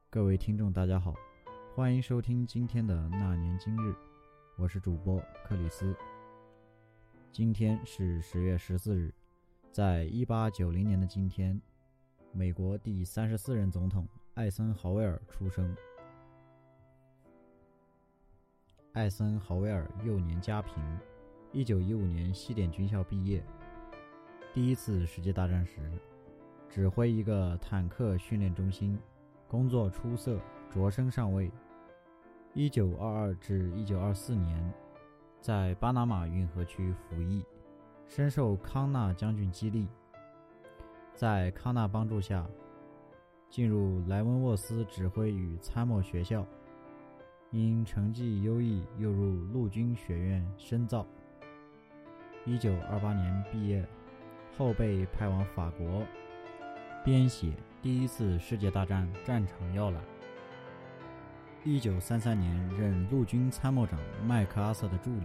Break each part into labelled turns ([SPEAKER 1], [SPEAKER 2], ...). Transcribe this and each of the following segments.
[SPEAKER 1] 各位听众大家好，欢迎收听今天的那年今日，我是主播克里斯。今天是10月14日，在1890年的今天，美国第34任总统艾森豪威尔出生。艾森豪威尔幼年家贫，1915年西点军校毕业。第一次世界大战时，指挥一个坦克训练中心，工作出色，擢升上尉。1922至1924年，在巴拿马运河区服役，深受康纳将军激励。在康纳帮助下，进入莱文沃斯指挥与参谋学校，因成绩优异，又入陆军学院深造。1928年毕业后，被派往法国，编写第一次世界大战战场要览。1933年任陆军参谋长麦克阿瑟的助理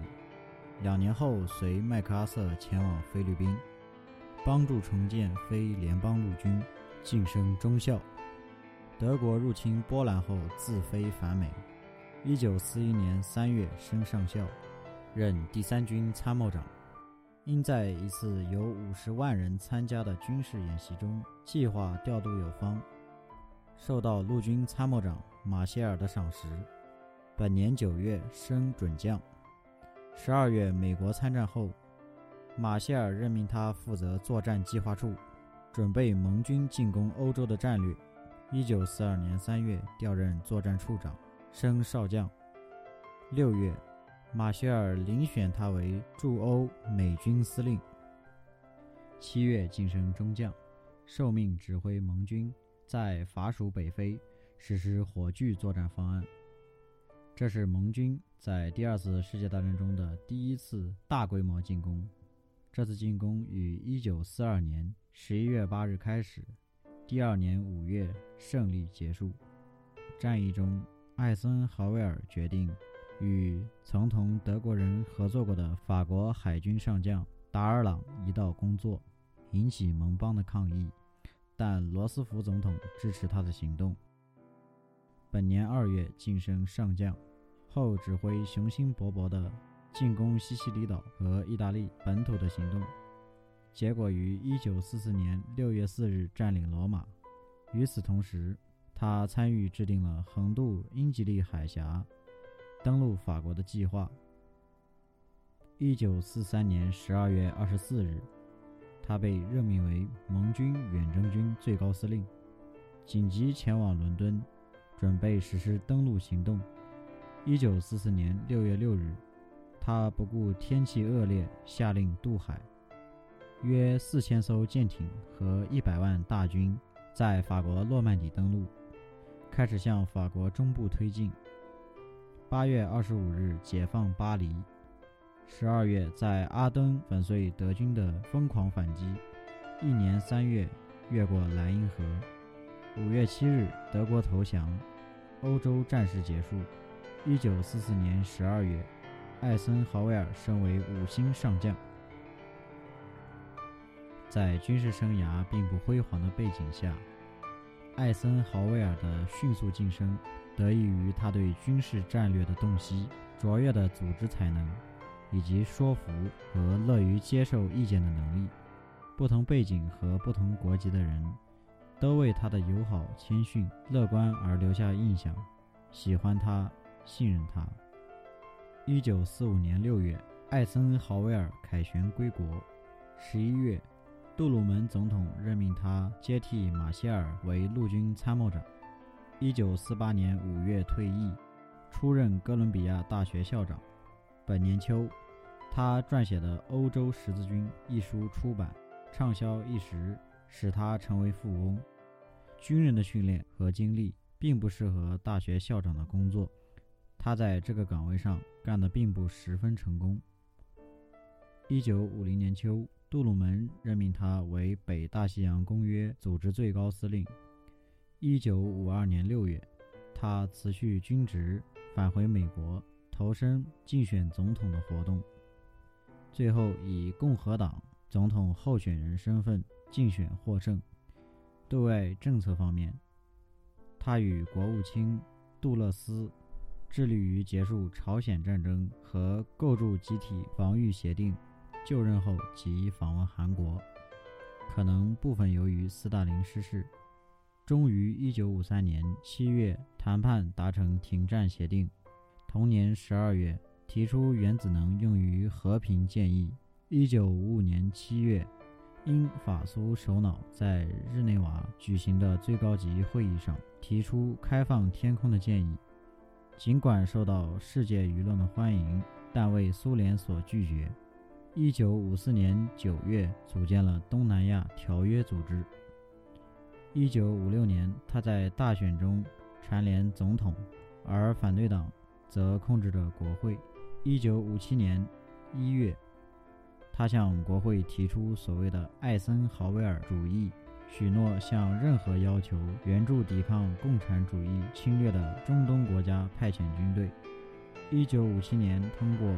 [SPEAKER 1] ，2年后随麦克阿瑟前往菲律宾，帮助重建非联邦陆军，晋升中校。德国入侵波兰后自飞返美，1941年3月升上校，任第3军参谋长。因在一次有50万人参加的军事演习中计划调度有方，受到陆军参谋长马歇尔的赏识，本年9月升准将。12月美国参战后，马歇尔任命他负责作战计划处，准备盟军进攻欧洲的战略。1942年3月调任作战处长，升少将。6月马歇尔遴选他为驻欧美军司令。7月晋升中将，受命指挥盟军在法属北非实施火炬作战方案。这是盟军在第二次世界大战中的第一次大规模进攻。这次进攻于1942年11月8日开始，第2年5月胜利结束。战役中，艾森豪威尔决定与曾同德国人合作过的法国海军上将达尔朗一道工作，引起盟邦的抗议，但罗斯福总统支持他的行动。本年2月晋升上将，后指挥雄心勃勃的进攻西西里岛和意大利本土的行动，结果于1944年6月4日占领罗马。与此同时，他参与制定了横渡英吉利海峡登陆法国的计划。1943年12月24日，他被任命为盟军远征军最高司令，紧急前往伦敦，准备实施登陆行动。1944年6月6日，他不顾天气恶劣，下令渡海，约4000艘舰艇和100万大军在法国诺曼底登陆，开始向法国中部推进。8月25日解放巴黎，12月在阿登粉碎德军的疯狂反击，1年3月越过莱茵河。5月7日德国投降，欧洲战事结束。1944年12月，艾森豪威尔升为5星上将。在军事生涯并不辉煌的背景下，艾森豪威尔的迅速晋升得益于他对军事战略的洞悉、卓越的组织才能，以及说服和乐于接受意见的能力。不同背景和不同国籍的人都为他的友好、谦逊、乐观而留下印象，喜欢他，信任他。1945年6月，艾森豪威尔凯旋归国。11月，杜鲁门总统任命他接替马歇尔为陆军参谋长。1948年5月退役，出任哥伦比亚大学校长。本年秋，他撰写的《欧洲十字军》一书出版，畅销一时，使他成为富翁。军人的训练和经历并不适合大学校长的工作，他在这个岗位上干得并不十分成功。1950年秋，杜鲁门任命他为北大西洋公约组织最高司令。1952年6月，他辞去军职，返回美国，投身竞选总统的活动，最后以共和党总统候选人身份竞选获胜。对外政策方面， 他与国务卿杜勒斯致力于结束朝鲜战争和构筑集体防御协定。就任后即访问韩国，可能部分由于斯大林失势，终于1953年7月谈判达成停战协定。同年12月提出原子能用于和平建议。1955年7月，因法苏首脑在日内瓦举行的最高级会议上提出开放天空的建议，尽管受到世界舆论的欢迎，但为苏联所拒绝。1954年9月组建了东南亚条约组织。1956年，他在大选中蝉联总统，而反对党则控制着国会。1957年1月，他向国会提出所谓的艾森豪威尔主义，许诺向任何要求援助抵抗共产主义侵略的中东国家派遣军队。1957年通过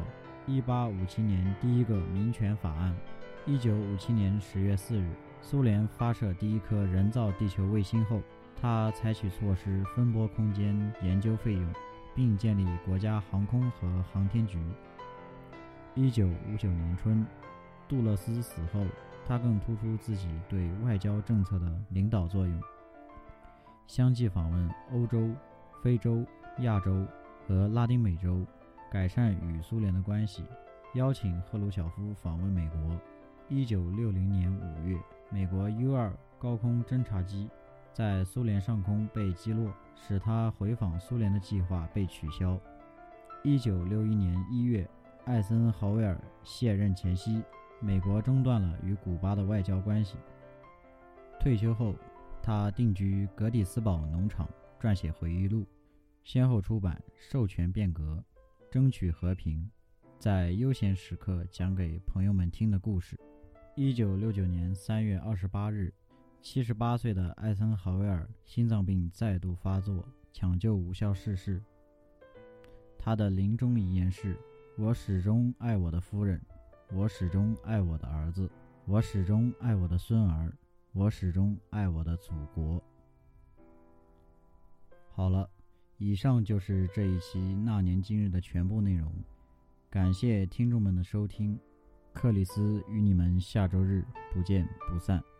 [SPEAKER 1] 1857年第一个民权法案。1957年10月4日，苏联发射第一颗人造地球卫星后，他采取措施分拨空间研究费用，并建立国家航空和航天局。1959年春，杜勒斯死后，他更突出自己对外交政策的领导作用，相继访问欧洲、非洲、亚洲和拉丁美洲，改善与苏联的关系，邀请赫鲁晓夫访问美国。1960年5月，美国 U-2 高空侦察机在苏联上空被击落，使他回访苏联的计划被取消。1961年1月，艾森豪威尔卸任前夕，美国中断了与古巴的外交关系。退休后，他定居格底斯堡农场，撰写回忆录，先后出版《授权变革》《争取和平》在悠闲时刻讲给朋友们听的故事。1969年3月28日，78岁的艾森豪威尔心脏病再度发作，抢救无效逝世。他的临终遗言是：我始终爱我的夫人，我始终爱我的儿子，我始终爱我的孙儿，我始终爱我的祖国。好了，以上就是这一期那年今日的全部内容，感谢听众们的收听。克里斯与你们下周日不见不散。